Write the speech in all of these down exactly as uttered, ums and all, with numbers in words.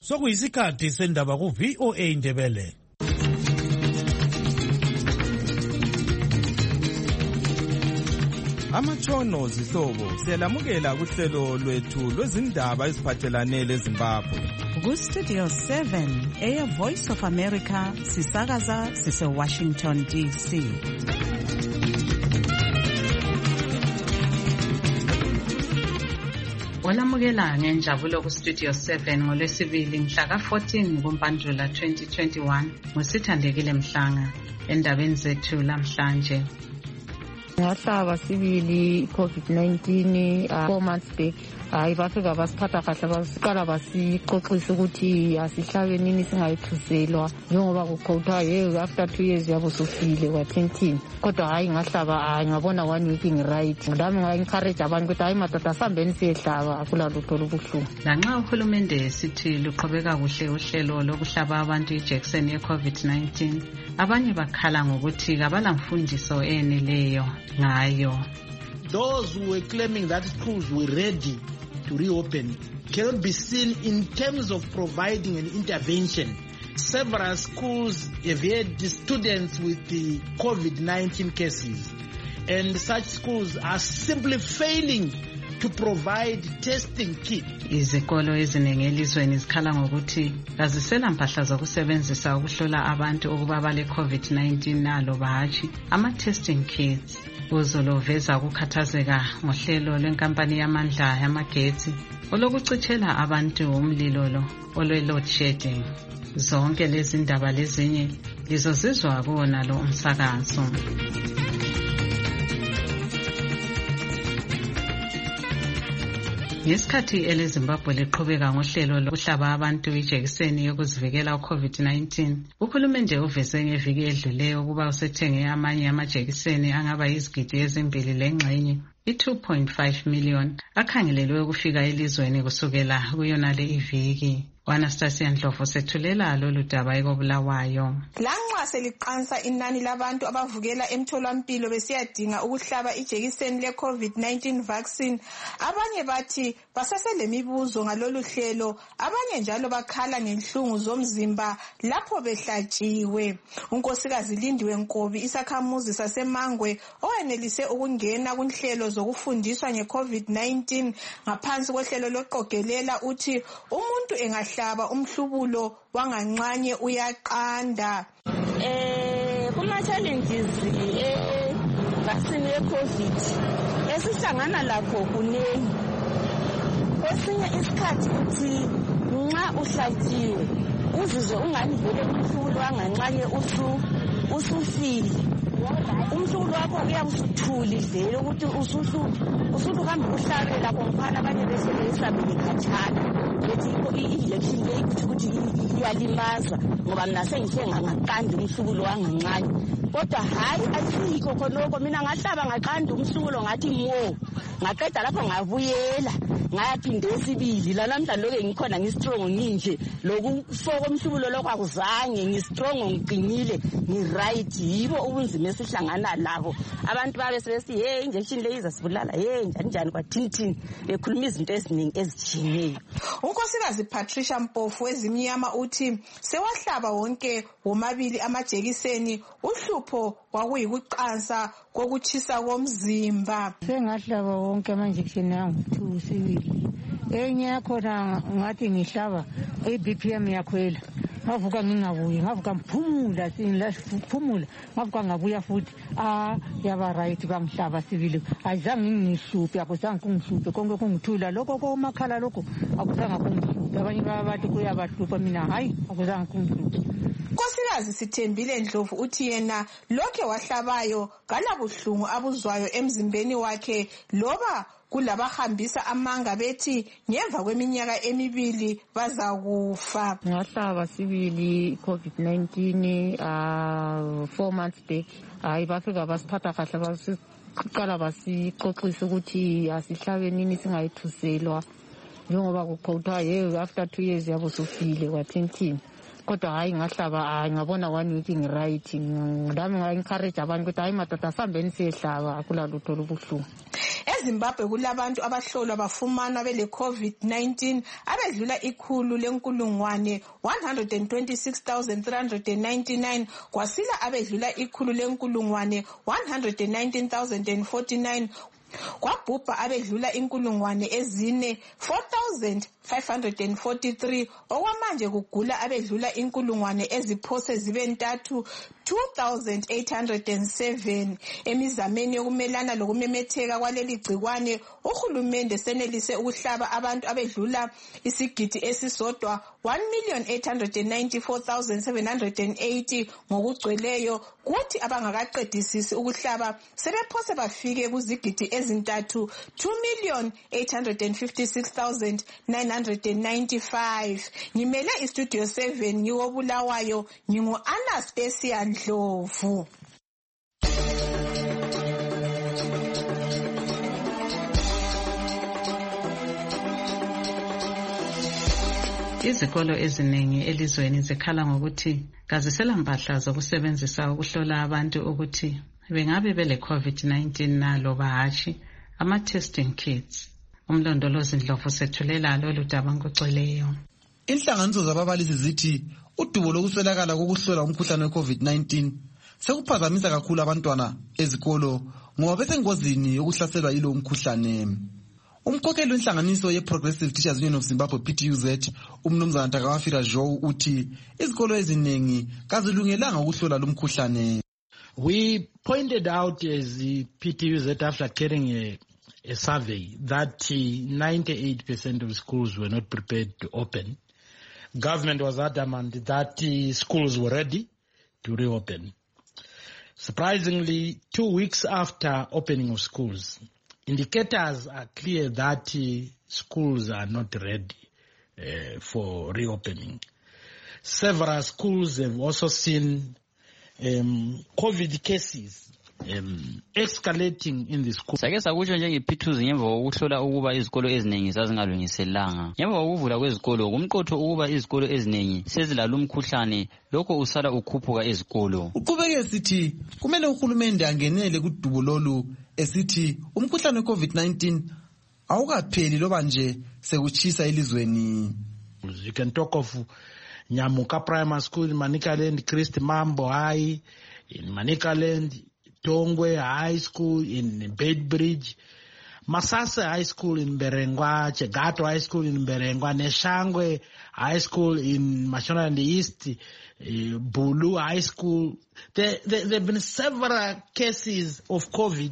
sokuyisikhathi sendaba ku V O A Ndebele. Amatshono zihlobo siyalamukela kuhlelo lwethu lwezindaba eziphathelane leZimbabwe. Ku Studio seven, Air Voice of America, sisakaza sise Washington D C. Olamukela ngenjabulo ku Studio seven ngolwesibili mhla ka fourteen kuMpandula twenty twenty-one ngosithandekile Mhlanga endabeni zethu namhlanje. Ngahlaba sibili COVID nineteen uh, four months back. Hayi bafika basiphatha kahle basiqala basixoxisa ukuthi asihlabe nini singayithuselwa njengoba kuqhutha hey after two years yabo sofile kwathintini kodwa hayi ngahlaba hayi ngabona one week right ngidami nga encourage abantu ukuthi hayi madoda sambeni siyehlaba akula lutho lobuhlungu. Lanxa uhulumende sithi luqhubeka kuhle uhlelo lokuhlaba abantu ijekiseni ye COVID nineteen abanye bakhala ngokuthi kabala mfundiso eneleyo ngayo. Those who were claiming that schools were ready to reopen cannot be seen in terms of providing an intervention. Several schools have had students with the COVID nineteen cases, and such schools are simply failing to provide testing kit. Izikolo eziningi elizweni zikhala ngokuthi azisela mpahla zokusebenzisa ukuhlola abantu ukuba bale COVID nineteen nalo bahathi ama testing kits. Uzoloveza ukukhathazeka ngohlelo lwenkampani yamandla yamagetsi olokucithela abantu umlilo lo olwe load shedding. Zonke lezi ndaba lezinye lizozizwa kuona lo umsakazo. Ngesikhathi eleZimbabwe liqhubeka ngohlelo lokuhlaba abantu ijekiseni yokuzivikela uCovid nineteen, uhulumende uveze ngeviki edluleyo ukuba usethenge amanye amajekiseni angaba yizigidi ezimbili lengxenye i-two point five million akhangelelwe ukufika elizweni kusukela kuyona le iviki. Anastasia Ndlovu sethulela lolu daba ekobulawayo. Lanxa seliqansa inani labantu abavukela emtholampilo besiyadinga ukuhlaba ijekiseni le COVID nineteen vaccine, abanye bathi basaselemibuzo ngalolu hlelo, abanye njalo bakhala ngenhlungu zomzimba lapho behlatshiwe. Unkosikazi Lindiwe Nkobi isakhamuzi saseMangwe owenelise ukungena kunhlelo zokufundiswa ngeCovid nineteen ngaphansi kohlelo loqogelela uthi umuntu engahlaba hlaba umhlubulo wanganxanye uyaqanda. Eh kuma challenges eh vaccine ye COVID esihlangana lakho kunengi. Kwesinye isikhathi uthi nxa uhlatshiwe uzizwe ungani vele umhlubulo wanganxanye usu usufile. Umhlubulo wakho uyabusuthuli vele ukuthi usuhlu usuhlu hamba uhlabela komphana abanye bese besabele khatshana. Lethi i-election le ukuthi iyalimaza ngoba mina sengithenga ngaqanda umhlubulo wanganxanye kodwa hayi asikho khonoko mina ngahlaba ngaqanda umhlubulo ngathi ngo ngaqeda lapho ngabuyela ngayaphinde esibili la namhlanje loke ngikhona ngistrong nginje lokufoka umhlubulo lokho akuzange ngistrong ngiqinile ngiright yibo ubunzima esihlangana labo abantu babe sebesi hey injection le izasibulala hey njani njani kwathintini bekhuluma izinto eziningi ezitshiyeneyo. Unkosikazi Patricia Mpofu wezimnyama uthi sewahlaba wonke womabili amajekiseni uhlupho kwakuyikuqansa kokuchisa komzimba. Sengahlaba wonke amajekiseni angu two sibili. Enye yakhona ngathi ngihlaba i-B P M yakhwela. Ngavuka ngingabuyi ngavuka mphumula sinlaphumula ngavuka ngabuya futhi ah yaba right bangihlaba sibili ayizange ngihluphe akuzange kungihluphe konke kungithula lokho komakhala lokho akuzange kungihluphe abanye babathi kuyabahlupha mina hayi akuzange kungihluphe. Nkosikazi Sithembile Ndlovu uthi yena lokho wahlabayo kalabuhlungu abuzwayo emzimbeni wakhe loba kulabahambisa amanga bethi ngemva kweminyaka emibili bazakufa. Ngahlaba sibili COVID nineteen uh, four months back. Hayi bafika basiphatha kahle basiqala basixoxisa ukuthi asihlabe nini singayithuselwa njengoba kuqhutha hey after two years yabo sofile kwathintini kodwa hayi ngahlaba hayi ngabona one week right ngidami nga encourage abantu ukuthi hayi madoda sambeni siyehlaba akula lutho lobuhlungu. eZimbabwe kulabantu abahlolwa bafumanwa bele COVID nineteen abedlula ikhulu lenkulungwane one hundred twenty-six thousand three hundred ninety-nine kwasila abedlula ikhulu lenkulungwane one hundred nineteen thousand forty-nine kwabhubha abedlula inkulungwane ezine four thousand five hundred forty-three okwamanje kugula abedlula inkulungwane eziphose zibe ntathu two thousand eight hundred seven. Emizameni yokumelana lokumemetheka kwaleli gcikwane uhulumende senelise ukuhlaba abantu abedlula isigidi esisodwa one million eight hundred ninety-four thousand seven hundred eighty ngokugcweleyo, kuthi abangakaqedisisi ukuhlaba sebephose bafike kuzigidi ezintathu two million eight hundred fifty-six thousand nine hundred ninety-five. Ngimele istudio seven ngiwobulawayo, ngingu Anastasia Ndlovu. Izikolo eziningi elizweni zikhala ngokuthi kazisela mpahla zokusebenzisa ukuhlola abantu ukuthi bengabe bele COVID nineteen nalo bahashi ama testing kits. Umlondolozi Ndlovu sethulela lolu daba ngocweleyo. Inhlanganiso zababalisi zithi udubo lokuswelakala kokuhlola umkhuhlane we-COVID nineteen sekuphazamisa kakhulu abantwana ezikolo ngoba besengozini yokuhlaselwa yilo umkhuhlane. Umkhokheli wenhlanganiso ye-Progressive Teachers Union of Zimbabwe P T U Z umnumzana Takawafira Joe uthi izikolo eziningi kazilungelanga ukuhlola lo mkhuhlane. We pointed out as the P T U Z after carrying a, a survey that ninety-eight percent of schools were not prepared to open. Government was adamant that uh, schools were ready to reopen. Surprisingly, two weeks after opening of schools, indicators are clear that uh, schools are not ready uh, for reopening. Several schools have also seen um, COVID cases um, escalating in the school. Sake sakusho njengepithuzi ngemva kokuhlola ukuba izikolo eziningi zazingalungiselanga. Ngemva kokuvula kwezikolo kumqotho ukuba izikolo eziningi sezilala umkhuhlane, lokho usala ukhuphuka ezikolo. Uqhubeke sithi kumele uhulumende angenele kudubo lolu esithi umkhuhlane we-COVID nineteen awukapheli loba nje sekuchisa elizweni. You can talk of Nyamuka Primary School in Manicaland, Christ Mambo High in Manicaland, Tongwe High School in Bedbridge, Masasa High School in Berengwa, Chegato High School in Berengwa, Neshangwe High School in Mashonaland East, uh, Bulu High School. There, there, there have been several cases of COVID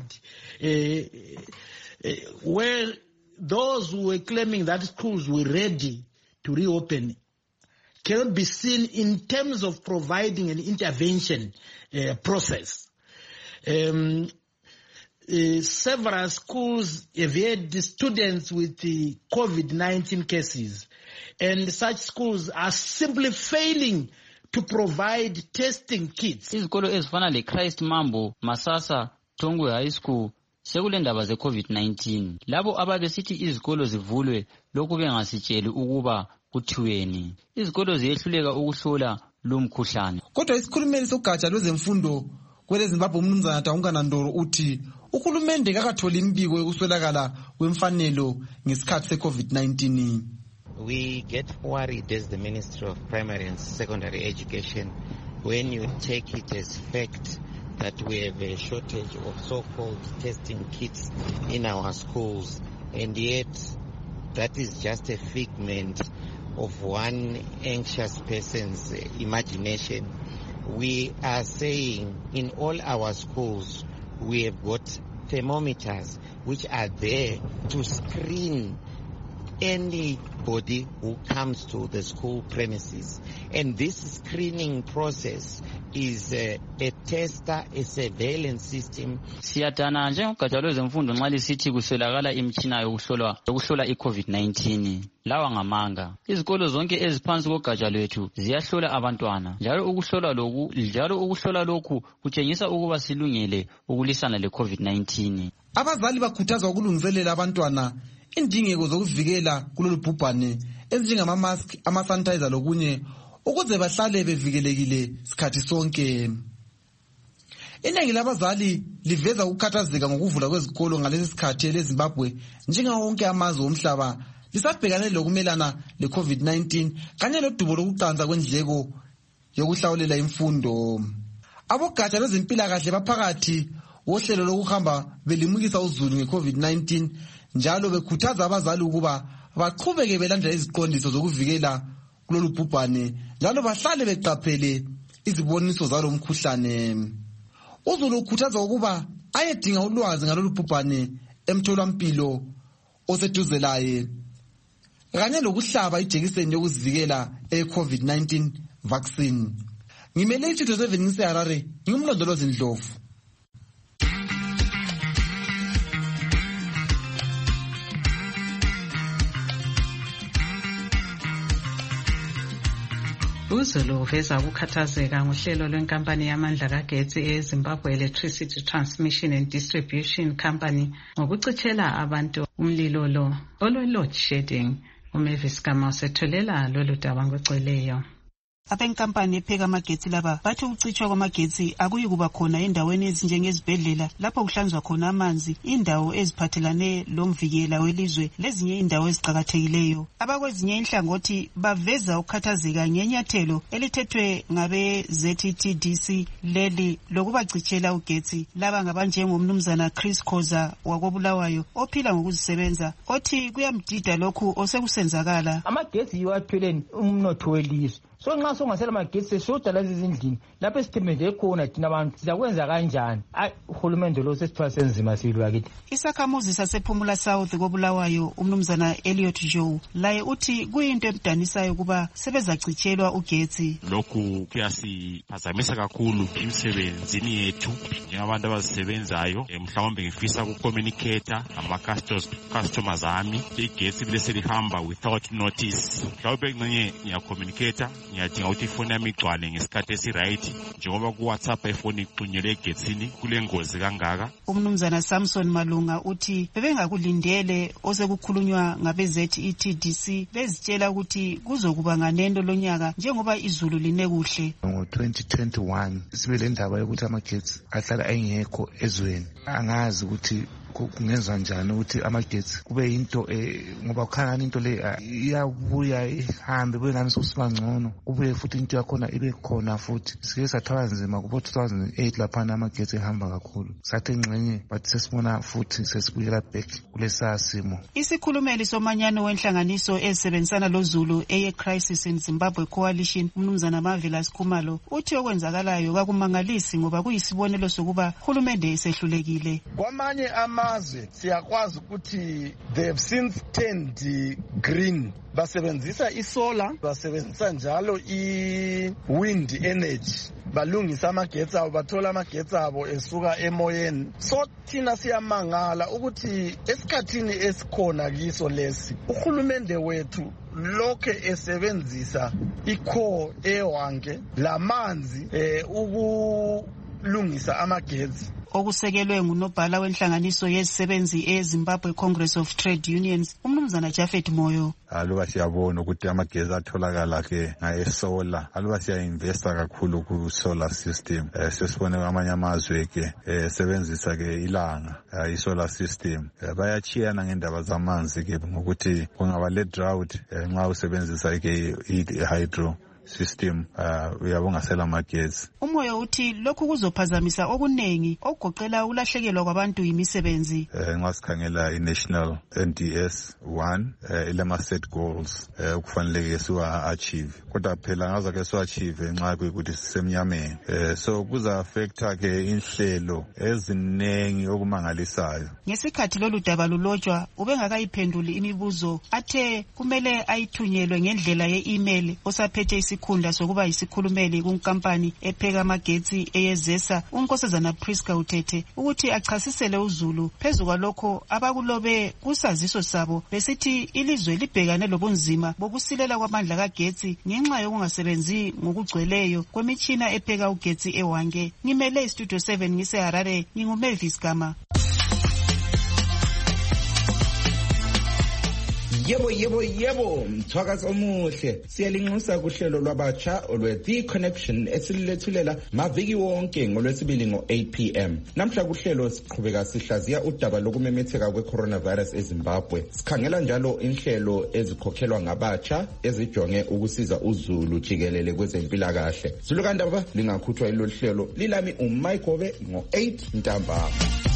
uh, uh, where those who were claiming that schools were ready to reopen cannot be seen in terms of providing an intervention uh, process. Um, uh, several schools have had students with the COVID nineteen cases, and such schools are simply failing to provide testing kits. Izikolo ezifana le Christ Mambo, Masasa, Tongwe High School sekule ndaba ze COVID nineteen. Labo ababesithi izikolo zivulwe lokhu bengasitsheli ukuba kuthiweni. Izikolo ziyehluleka ukuhlola lo mkhuhlane. Kodwa isikhulumeli sogatsha lwezemfundo kwele Zimbabwe umnumzana Taungana Ndoro uthi uhulumende kakatholi imbiko yokuswelakala kwemfanelo ngesikhathi se-COVID nineteen. We get worried as the Ministry of Primary and Secondary Education when you take it as fact that we have a shortage of so-called testing kits in our schools, and yet that is just a figment of one anxious person's imagination. We are saying in all our schools we have got thermometers which are there to screen anybody who comes to the school premises, and this screening process is a, a tester, a surveillance system. Siyatana njengogatsha lwezemfundo nxa lisithi kuswelakala imitshina yokuhlola yokuhlola i-COVID nineteen. Lawa ngamanga. Izikolo zonke eziphansi kogatsha lwethu ziyahlola abantwana. Njalo ukuhlola lokhu, njalo ukuhlola lokhu kutshengisa ukuba silungele ukulisana le-COVID nineteen. Abazali bakhuthazwa ukulungiselela abantwana indingeko zokuvikela kulolu bhubhane ezinjengama-mask, ama-sanitizer lokunye ukuze bahlale bevikelekile sikhathi sonke. Iningi labazali liveza ukukhathazeka ngokuvula kwezikolo ngalesi sikhathi leZimbabwe njengawo wonke amazwe omhlaba lisabhekane lokumelana le-COVID nineteen kanye lodubo lokuqanza kwendleko yokuhlawulela imfundo. Abogatsha lwezempilakahle baphakathi wohlelo lokuhamba belimukisa uzulu nge-COVID nineteen njalo bekhuthaza abazali ukuba baqhubeke belandela iziqondiso zokuvikela kulolu bhubhane njalo bahlale beqaphele iziboniso zalo mkhuhlane. Uzulu ukhuthaza ukuba ayedinga ulwazi ngalolu bhubhane emtholampilo oseduze laye kanye lokuhlaba ijekiseni yokuzivikela e-COVID nineteen vaccine. Ngimele istudio seven ngiseHarare, ngimlondolozi Ndlovu. Uzulu uveza ukukhathazeka ngohlelo lwenkampani yamandla kagetsi eZimbabwe Electricity Transmission and Distribution Company ngokucithela abantu umlilo lo olwe-load shedding. uMavis Gama usetholela lolu daba ngoceleyo. Abenkampani epheka amagetsi laba bathi ukucitshwa kwamagetsi akuyi kuba khona endaweni ezinjengezibhedlela lapho kuhlanzwa khona amanzi, indawo eziphathelane lomvikela welizwe lezinye indawo eziqhakathekileyo. Abakwezinye inhlangothi baveza ukukhathazeka ngenyathelo elithethwe ngabe Z T D C leli lokubacitshela ugetsi. Laba ngabanjengomnumzana Chris Khoza wakobulawayo ophila ngokuzisebenza othi kuyamdida lokhu osekusenzakala. Amagetsi yiwathweleni umnotho welizwe. So nxa songasela amagetsi seshoda lezi zindlini lapho esithembele khona thina abantu sizakwenza kanjani? Ayi uhulumende lo sesithwala senzima silwa kithi. Isakhamuzi sasePhumula South kobulawayo umnumzana Elliot Joe laye uthi kuyinto emdanisayo kuba sebezacitshelwa ugetsi. Lokhu kuyasiphazamisa kakhulu emsebenzini yethu njengabantu abazisebenzayo. Mhlawumbe ngifisa ukucommunicator ama customers ami igetsi bese lihamba without notice. Mhlawumbe ngenye ngiyacommunicator ngiyadinga ukuthi ifoni yami igcwale ngesikhathi esiright njengoba ku WhatsApp ifoni ixhunyelwe egetsini kule ngozi kangaka. Umnumzana Samson Malunga uthi bebengakulindele osekukhulunywa ngabe Z T D C bezitshela ukuthi kuzokuba nganendo lonyaka njengoba izulu line kuhle. Ngo twenty twenty-one sibe le ndaba yokuthi amagetsi ahlala engekho ezweni. Angazi ukuthi kungenza njani ukuthi amagetsi kube into ngoba kukhangana into le iyabuya ihambe bengani sokusiba ngcono kube futhi into yakhona ibe khona futhi sike sathwala nzima kubo two thousand eight lapha amagetsi ehamba kakhulu sathe ngxenye but sesibona futhi sesibuyela back kulesa simo. Isikhulumeli somanyano wenhlanganiso ezisebenzisana loZulu eye Crisis in Zimbabwe Coalition umnumzana Marvelous Khumalo uthi okwenzakalayo kakumangalisi ngoba kuyisibonelo sokuba uhulumende esehlulekile. Kwamanye ama siyakwazi ukuthi they have since turned green. Basebenzisa isolar, basebenzisa njalo i-wind energy. Balungisa amagetsi abo, bathola amagetsi abo esuka emoyeni. So thina siyamangala ukuthi esikhathini esikhona kiso lesi uhulumende wethu lokhe esebenzisa ikho ewange lamanzi eh, ukulungisa amagetsi. Okusekelwe ngunobhala wenhlanganiso yezisebenzi eZimbabwe Congress of Trade Unions umnumzana Jafet Moyo. Aluba siyabona ukuthi amagezi atholakala ke ngayesolar, aluba siyainvesta kakhulu ku solar system. Eh, sesibone amanye amazwe ke eh, sebenzisa ke ilanga eh, isolar system. Eh, bayachiyana ngendaba zamanzi ke ngokuthi kungaba le drought eh, nxa usebenzisa ke i-hydro system uh uyabonga sela magezi. Umoyo uthi lokhu kuzophazamisa okunengi okugoqela ukulahlekelwa kwabantu imisebenzi. Eh nxa sikhangela i-National N D S one eh, ilama set goals eh kufanele siwa achieve kodwa phela ngaza ke siwa achieve nxa kuyikuthi sisemnyameni eh so kuza affecta ke inhlelo ezinengi okumangalisayo. Ngesikhathi lolu daba lulotshwa ubengakayiphenduli imibuzo athe kumele ayithunyelwe ngendlela ye-email osaphethe isikhunda sokuba isikhulumeli kunkampani epheka amagetsi eyezesa unkosazana Priska Uthethe ukuthi achasisele uZulu phezulu kwalokho abakulobe kusaziso sabo besithi ilizwe libhekane lobunzima bokusilela kwamandla kagetsi ngenxa yokungasebenzi ngokugcweleyo kwemitshina epheka ugetsi ewange. Ngimele Studio seven ngiseHarare nginguMavis Gama. Yebo yebo yebo mthwakazi omuhle siyalinxusa kuhlelo lwabatsha olwe The Connection esilethulela maviki wonke ngolwesibili ngo eight p m Namhla kuhlelo siqhubeka sihlaziya udaba lokumemetheka kwe-coronavirus eZimbabwe. Sikhangela njalo inhlelo ezikhokhelwa ngabatsha ezijonge ukusiza uzulu jikelele kwezempilakahle. Zulukandaba lingakhuthwa ilolu hlelo lilami uMike Obe ngo eight ntambama.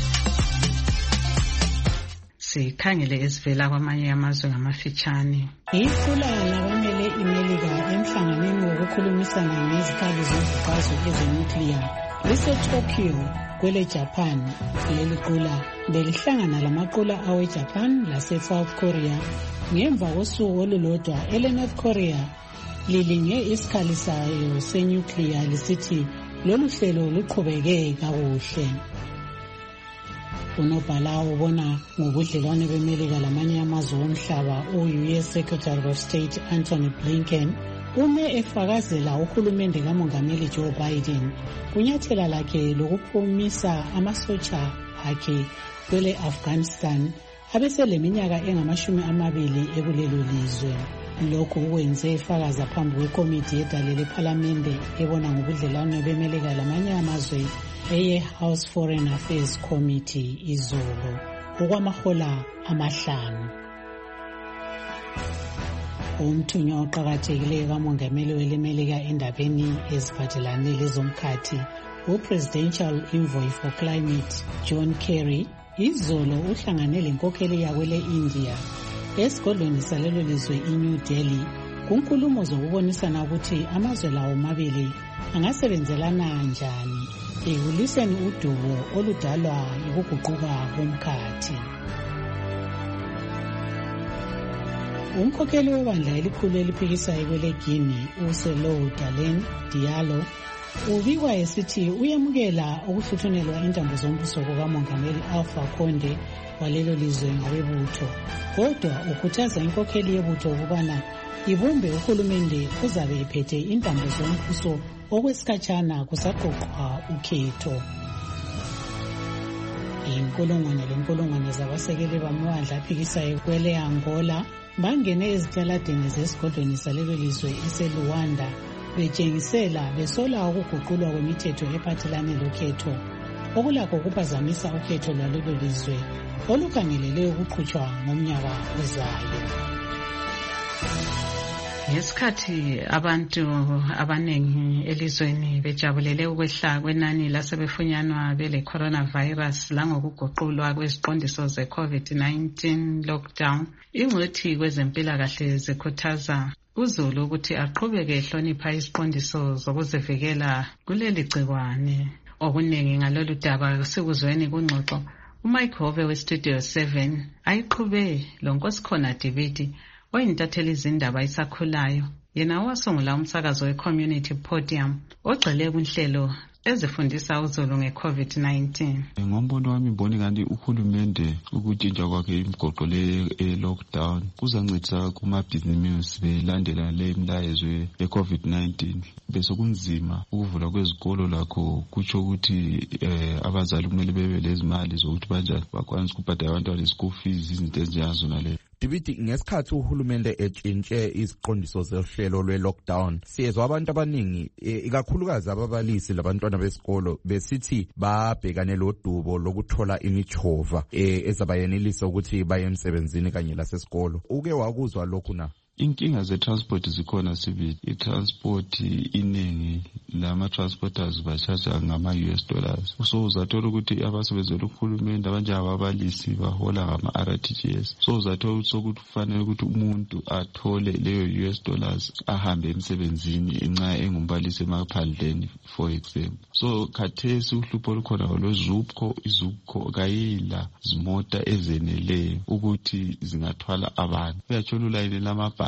Sikhangele esivela kwamanye amazwe ngamafitshane. Iqula labamele iMelika emhlanganweni wokukhulumisana ngezikhali zomvukazo ezenuclear liseTokyo kwele Japan. Leli qula belihlangana lamaqula aweJapan lase-South Korea ngemva kosuku olulodwa ele-North Korea lilinge isikhali sayo senuclear lisithi lolu hlelo luqhubeke kakuhle. Unobhala ubona ngobudlelwane beMelika lamanye amazwe omhlaba u-U S Secretary of State Antony Blinken ume efakazela uhulumende kamongameli Joe Biden kunyathela lakhe lokuphumisa amasotsha akhe kwele Afghanistan abeseleminyaka engamashumi amabili ekulelo lizwe. Lokhu kwenze efakaza phambi kwekomiti yedale lephalamende ebona ngobudlelwane beMelika lamanye amazwe eye-House Foreign Affairs Committee izolo okwamahola amahlanu. Umthunywa oqakathekileyo kamongameli weleMelika endabeni eziphathelane lezomkhathi u-Presidential Envoy for Climate John Kerry izolo uhlangane lenkokheli yakwele India esigodlweni salelo lizwe iNew Delhi kunkulumo zokubonisana ukuthi amazwe lawo mabili angasebenzelana njani ekuliseni udubo oludalwa ukuguquka komkhathi. Umkhokheli webandla elikhulu eliphikisayo kwele Guinea uSelou Dalein Diallo ubikwa esithi uyamukela ukuhluthunelwa intambo zombuso kukamongameli Alpha Conde walelo lizwe ngabebutho, kodwa ukhuthaza inkokheli yebutho ukubana ibumbe uhulumende uzabe ephethe intambo zombuso okwesikhatshana kusaqoqwa ukhetho. Inkulungwane lenkulungwane zabasekeli bamabandla aphikisayo kwele Angola bangene ezitaladini zesigodlweni salelo lizwe eseLuanda betshengisela besola ukuguqulwa kwemithetho ephathelane lokhetho okulakho ukuphazamisa ukhetho lwalelo lizwe olukhangelele ukuqhutshwa ngomnyaka ozayo. Ngesikhathi abantu abanengi elizweni bejabulele ukwehla kwenani lasebefunyanwa bele coronavirus langokuguqulwa kweziqondiso ze-COVID nineteen lockdown, ingcwethi kwezempilakahle zikhuthaza uzulu ukuthi aqhubeke ehlonipha iziqondiso zokuzivikela kuleli gciwane. Okunengi ngalolu daba sikuzweni kungxoxo uMike Obe weStudio seven ayiqhube lo Nkosikhona Dibidi oyintatheli izindaba isakhulayo, yena wasungula umsakazo we-Community Podium ogxile kunhlelo ezifundisa uzulu nge-COVID nineteen. Ngombono wami ngibona kanti uhulumende ukutshintsha kwakhe imigoqo le e-lockdown kuzancedisa kumabhizinisi belandela le imilayezo ye-COVID nineteen. Bese kunzima ukuvula kwezikolo lakho kutsho ukuthi eh, abazali kumele bebe lezimali zokuthi banjani bakwanisa ukubhadala abantwana school fees izinto ezinjengazona le. Dibidi, ngesikhathi uhulumende etshintshe iziqondiso zehlelo lwe-lockdown siyezwa abantu abaningi ikakhulukazi ababalisi labantwana besikolo besithi babhekane lodubo lokuthola imichova ezabayenelisa ukuthi baye emsebenzini kanye lasesikolo. Uke wakuzwa lokhu na? Inkinga ze-transport zikhona sibili. I-transport iningi lama-transporters bachaja ngama-U S dollars. So uzathola ukuthi abasebenzela uhulumende abanjengababalisi bahola ngama-R T G S. So uzathola ukuthi kufanele ukuthi umuntu athole leyo U S dollars ahambe emsebenzini nxa engumbalisi emaphandleni for example. So khathesi uhlupho olukhona olwezupco, izupco kayila zimota ezeneleyo ukuthi zingathwala abantu. Uyathola ulayini lamabhasi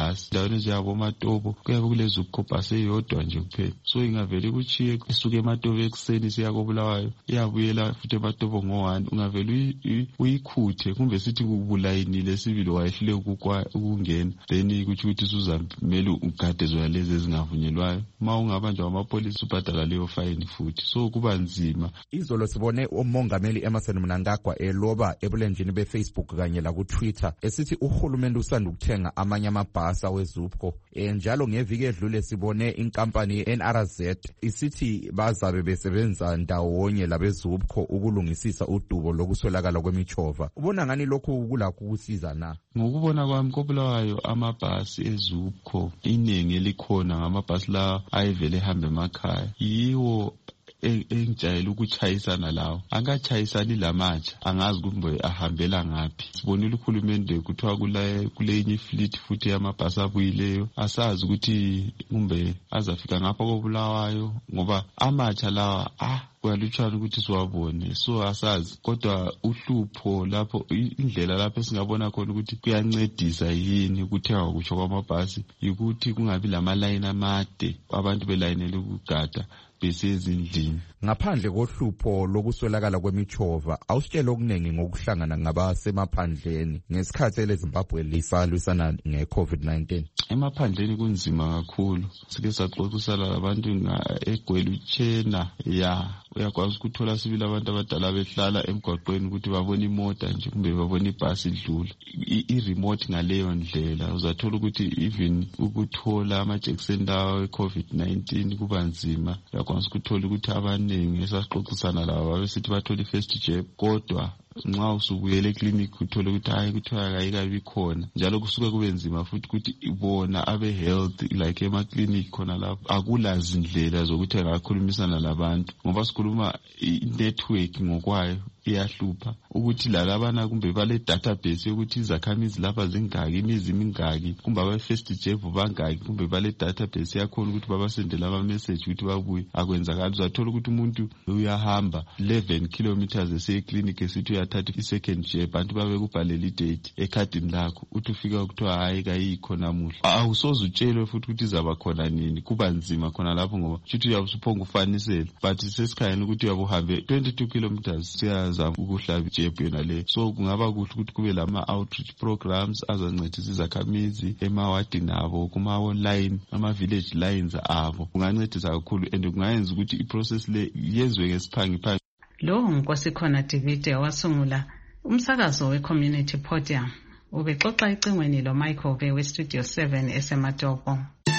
bhasi endaweni ezinjengabo Matobo kuyabe kulezukho bhasi eyodwa nje kuphela. So ingavele kuchiye isuke eMatobo ekuseni siya koBulawayo iyabuyela futhi eMatobo ngo-one ungavele uyikhuthe kumbe sithi kubulayinile sibili wayehlule ukungena then kuthi ukuthi suzamele ugade zona lezi ezingavunyelwayo ma ungabanjwa amapolisi ubhadala leyo fine futhi so kuba nzima. Izolo sibone umongameli Emmerson Mnangagwa eloba ebulenjini beFacebook kanye la kuTwitter esithi uhulumende usanda ukuthenga amanye amabhasi weZupco. Njalo ngeviki edlule sibone inkampani ye-N R Z isithi bazabe besebenza ndawonye labeZupco ukulungisisa udubo lokuswelakala kwemichova. Ubona ngani lokho kulakho ukusiza na? Ngokubona kwami koBulawayo amabhasi eZupco iningi elikhona ngamabhasi la ayevele ehamba emakhaya yiwo engijayela ukuchayisana lawo angachayisani lamatsha angazi kumbe ahambela ngaphi. Sibonile uhulumende kuthiwa kule kulenye fleet futhi yamabhasi abuyileyo asazi ukuthi kumbe azafika ngapha koBulawayo ngoba amatsha lawa ah kuyalutshwana ukuthi siwabone so asazi kodwa uhlupho lapho indlela lapho esingabona khona ukuthi kuyancedisa yini ukuthenga kutsho kwamabhasi ukuthi kungabi lamalayini amade abantu belayinele ukugada besezindlini. Ngaphandle kohlupho lokuswelakala kwemichova awusitshela okuningi ngokuhlangana ngabasemaphandleni ngesikhathi eleZimbabwe lisalwisana nge-COVID nineteen. Emaphandleni kunzima kakhulu sike saxoxisana labantu egwele utshena ya uyakwazi ukuthola sibili abantu abadala behlala emgwaqweni ukuthi babone imota nje kumbe babone ibhasi idlula i-remote ngaleyo ndlela uzathola ukuthi even ukuthola amajekiseni lawo e-COVID nineteen kuba nzima. Uyakwazi ukuthola ukuthi abaningi esaxoxisana labo besithi bathola i-first jab kodwa nxa usubuyele eclinic uthole ukuthi hayi kuthiwa kayikabi khona njalo kusuke kube nzima futhi ukuthi ibona abe health like ema clinic khona lapho akulazi indlela zokuthi akakhulumisana labantu ngoba sikhuluma i-network ngokwayo iyahlupha ukuthi lalabana kumbe bale database yokuthi izakhamizi lapha zingaki imizi mingaki kumbe aba first jab bangaki kumbe bale database yakhona ukuthi babasendela ama message ukuthi babuye akwenzakala. Uzathola ukuthi umuntu uyahamba eleven kilometers ese clinic esithi uyathatha i-second jab abantu babe kubhalela i-date ekhadini lakho uthi ufika ukuthiwa hayi kayikho namuhla awusoze utshelwe futhi ukuthi izaba khona nini. Kuba nzima khona lapho ngoba futhi uyabusuphonga ufanisela but sesikhayeni ukuthi uyabuhambe twenty-two kilometers siya zama ukuhlaba ijebhu yona le so kungaba kuhle ukuthi kube lama outreach programs azancedisa izakhamizi emawadini abo kuma online ama village lines abo kungancedisa kakhulu and kungayenza ukuthi iprocess le yenziwe ngesiphangi. Lo Nkosikhona Divide wasungula umsakazo we-Community Podium ubexoxa icingweni lo Michael Ve we-Studio seven eseMatopo.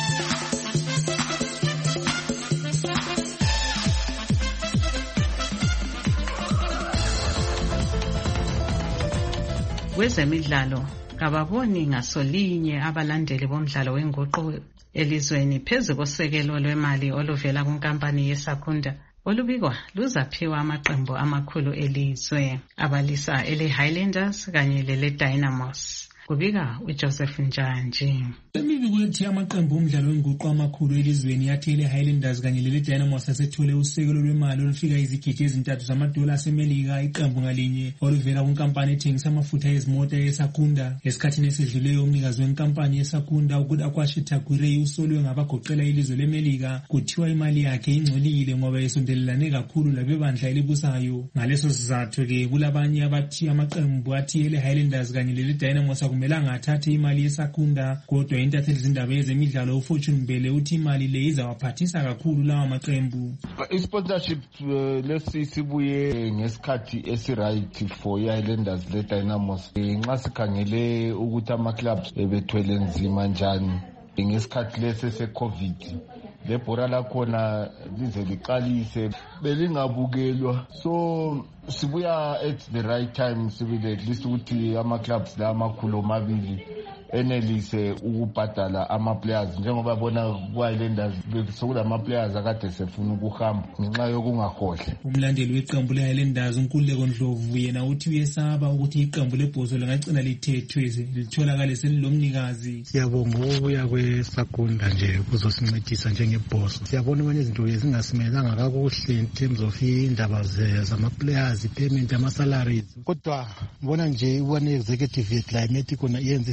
Kwezemidlalo kababoni ngasolinye abalandeli bomdlalo wenguqu elizweni phezu kosekelo lwemali oluvela kunkampani yeSakunda olubikwa luzaphiwa amaqembu amakhulu elizwe abalisa ele Highlanders kanye lele Dynamos. Kubika uJoseph Njanji. Lemibiko ethi amaqembu omdlalo wenguqu amakhulu elizweni yathele Highlanders kanye lele Dynamos asethole usekelo lwemali olufika izigidi ezintathu zamadola asemelika iqembu ngalinye oluvela kunkampani ethengisa amafutha ezimota yeSakunda. Esikhathini esedluleyo umnikazi wenkampani yeSakunda ukuthi akwashita Gurey usolwe ngabagoqela ilizwe lemelika kuthiwa imali yakhe ingcolile ngoba esondelelane kakhulu labebandla elibusayo. Ngaleso sizathu ke kulabanye abathi amaqembu athile Highlanders kanye lele Dynamos akumelanga athathe imali yeSakunda kodwa intatheli zindaba ezemidlalo uFortune Mbele uthi imali le izawaphathisa kakhulu lawa maqembu. I-sponsorship uh, lesi sibuye ngesikhathi esi-right for i-Highlanders le Dynamos nxa sikhangele ukuthi ama-clubs ebethwele nzima njani ngesikhathi lesi se-COVID lebhora lakhona lize liqalise belingabukelwa so sibuya at the right time sibile at least ukuthi ama-clubs la amakhulu omabili enelise ukubhadala ama-players njengoba bona ku-Highlanders sokulama-players akade sefuna ukuhamba ngenxa yokungahohle. Umlandeli weqembu le-Highlanders uNkululeko Ndlovu yena uthi uyesaba ukuthi iqembu lebhoso lingagcina lithethwe litholakale selilomnikazi. Siyabonga ukubuya kweSakunda nje kuzosincedisa njengebhoso. Siyabona manje izinto ezingasimelanga kakuhle in terms of indaba zama-players, payment, ama-salaries. Kodwa ngibona nje ubone executive ye-Climate kona yenza izinto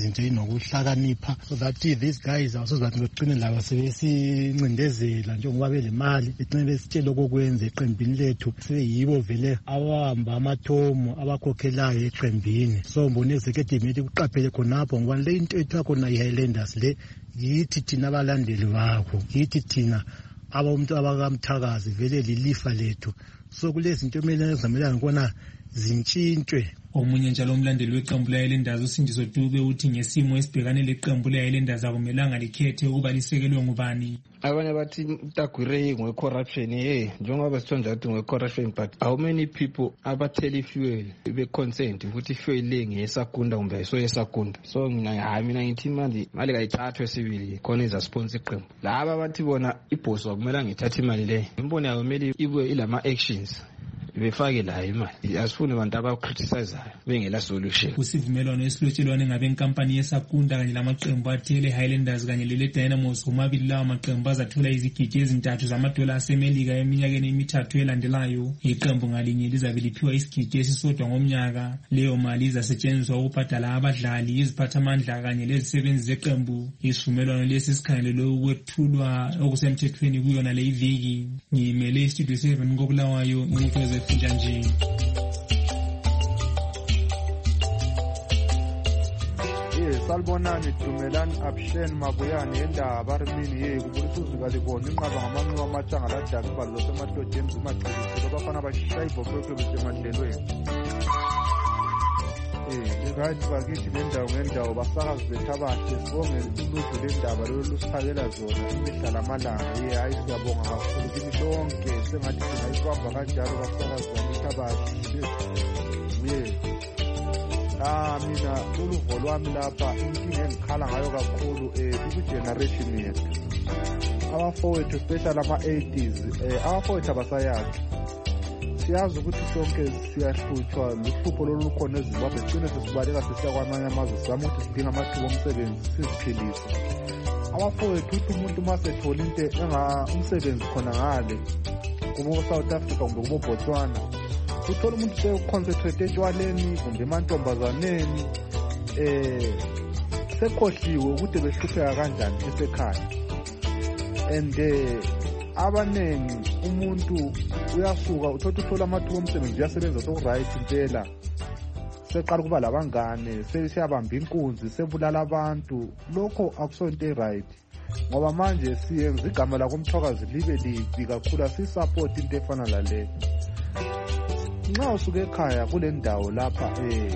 ngokuhlakanipha so that these guys abasoze bathi begcine laba sebesincindezela njengoba belemali begcine besitshela okokwenza eqembini lethu seyibo vele abahamba amathomo abakhokhelayo eqembini so mbona executive meeting kuqaphele khonapho ngoba le into ethu khona i-Highlanders le yithi thina abalandeli bakho yithi thina abantu abakamthakazi vele lilifa lethu so kulezi zinto ekumele zamelana ngibona zintshintshwe. Omunye njalo umlandeli weqembu le-Highlanders uSindiso Dube uthi ngesimo esibhekane leqembu le-Highlanders akumelanga likhethe ukuba lisekelwe ngubani. Abanye bathi Tagwire ngwe-corruption hey njengoba sitho nje ngwe-corruption but how many people abathela ifuel be-consent ukuthi ifuel le ngeyesakunda kumbe ayisoyesakunda so mina hayi mina ngithi imali mali kayithathwe sibili khona izasponsor iqembu laba bathi bona ibhosi akumelanga ngithathe imali le imboni yayo kumele ibuye ilama actions befake la imali asifune abantu abacriticizeayo bengela solution. Kusivumelwano esilotshelwane ngabenkampani yesakunda kanye lamaqembu athele Highlanders kanye lele Dynamos omabili lawa maqembu azathola izigidi ezintathu zamadola asemelika eminyakeni emithathu elandelayo. Iqembu ngalinye lizabe liphiwa isigidi esisodwa ngomnyaka. Leyo mali izasetshenziswa ukubhadala abadlali, iziphathamandla kanye lezisebenzi zeqembu. Isivumelwano lesi sikhangelelwe ukwethulwa okusemthethweni kuyona le iviki. Ngimele istudio seven ngobulawayo ngifeze Janji. Salbonani Dumelani Abshen Mabuyani endaba arimini ye kubulisuzuka libona inqaba ngamanqwa amachanga ladaka ibalo losemadodeni zimaqhibiselo bafana bashayibo kwekwe besemadlelweni. Eh irathi bakithi lendawo ngendawo basakazi bethabahle sibonge uluhlu lendaba lolu lusiphakela zona imihla lamalanga ye hayi siyabonga kakhulu kimi lonke sengathi singayibamba kanjalo basakazi bethabahle. Ye Ah mina uluvo lwami lapha inkinga engikhala ngayo kakhulu eh ku-generation yethu abafowethu especially ama-eighties eh abafowethu abasayazi siyazi ukuthi sonke siyahlutshwa luhlupho lolukhona eZimbabwe sigcine sesibaleka sisiya kwamanye amazwe sizama ukuthi sidinga amathuba omsebenzi siziphilise. Abafowethu uthi umuntu masethole into umsebenzi khona ngale kubo South Africa kumbe kubo Botswana uthola umuntu se-concentrate etshwaleni kumbe emantombazaneni eh sekhohliwe ukuthi behlupheka kanjani esekhaya and abanengi umuntu uyasuka uthola uthola amathuba omsebenzi uyasebenza so-right impela seqala kuba labangane sesiyabamba inkunzi sebulala abantu lokho akusonto e-right ngoba manje siyenza igama lakomthwakazi libe libi kakhulu asisupport into efana laleyo. Nxa usuke ekhaya kule ndawo lapha eh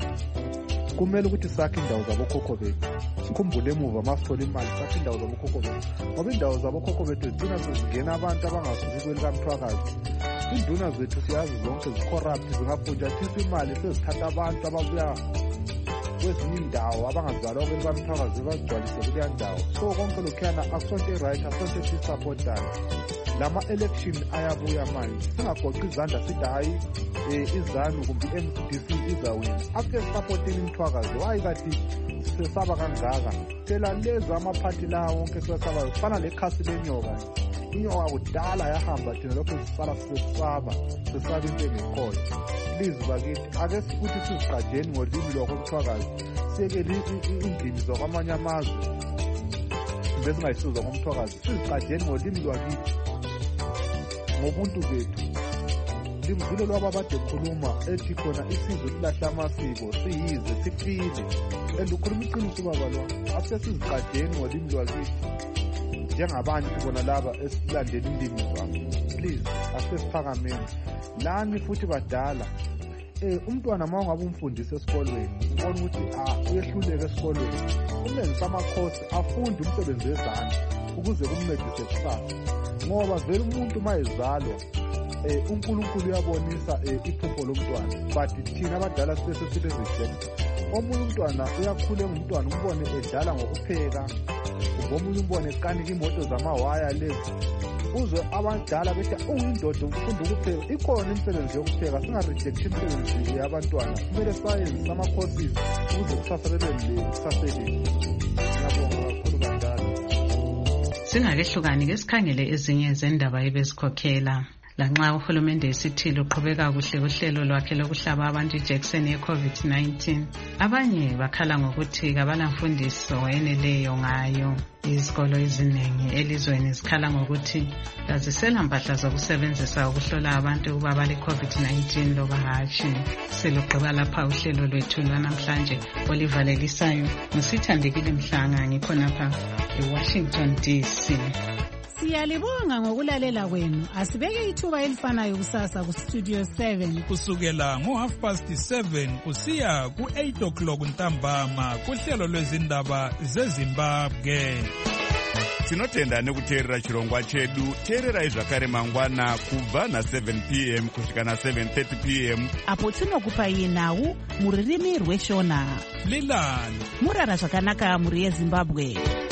kumele ukuthi sakhe indawo zabokhokho bethu sikhumbule emuva masithola imali sakhe indawo zabokhokho bethu ngoba indawo zabokhokho bethu zigcina sezingena abantu abangasuki kwelikamthwakazi. Induna zethu siyazi zonke zicorrupt zingaphunjathisa imali sezithatha abantu ababuya kwezinye indawo abangazalwa kwelikamthwakazi bazigcwalise kuleya ndawo so konke lokhuyana akusonto e-right akusonto sisapotana. Lama election ayabuya manje singagoqi izandla sithi hayi izanu kumbe i-M C D C izawina after supporting imthwakazi wayi kathi sesaba kangaka phela lezi amaphathi lawo wonke siwasabayo kufana lekhasi lenyoka. Inyoka kudala yahamba thina lokho sisala sesaba sesaba into engekhoyo. Please bakithi ake futhi siziqajeni ngolimi lwakomthwakazi siyekele indimi zakwamanye amazwe besingayisuzwa ngomthwakazi siziqajeni ngolimi lwakithi ngobuntu bethu. Limvile lwaba bade khuluma ethi khona isizwe silahla amasiko siyize sifile and ukhuluma iqiniso baba lo after siziqajeni ngolimi lwakithi njengabantu bona laba esilandela indimi zabo. Please asesiphakameni lani futhi badala eh umntwana mawungabe umfundisi esikolweni ubona ukuthi ah uyehluleka esikolweni umenza amakhosi afunde umsebenzi wezandla ukuze kumncedise kusasa ngoba vele umuntu mayezalwa eh uNkulunkulu uyabonisa iphupho lomntwana but thina abadala sibese sile reject. Omunye umntwana uyakhula ngumntwana umbone edlala ngokupheka ngomunye umbone kanika imoto zamawaya lezi uzwe abadala bethi uyindoda ufunda ukupheka. Ikhona imisebenzi yokupheka singareject imisebenzi yabantwana kumele sayenze ama-courses ukuze kusasa bebe kusaseli. Ngiyabonga kakhulu badala. Singakehlukani ke sikhangele ezinye zendaba ebesikhokhela. lanxa uhulumende esithile uqhubeka kuhle uhlelo lwakhe lokuhlaba abantu ijekiseni ye-covid nineteen. Abanye bakhala ngokuthi kabalamfundiso eneleyo ngayo. Izikolo eziningi elizweni zikhala ngokuthi azisela mpahla zokusebenzisa ukuhlola abantu ukuba bale-covid nineteen loba hatshi. Selugqiba lapha uhlelo lwethu lwanamhlanje olivalelisayo. Ngisithandekile Mhlanga ngikhonapha eWashington D C. Siyalibonga ngokulalela kwenu. Asibeke ithuba elifanayo kusasa ku Studio seven kusukela ngo half past seven kusiya ku eight o'clock ntambama kuhlelo lwezindaba zeZimbabwe. Tinotenda nekuteerera chirongwa chedu. Teererai zvakare mangwana kubva na seven p m kusvika na seven thirty p m apo tinokupai nhau muririmi rweshona. Lilani murara zvakanaka muri yeZimbabwe.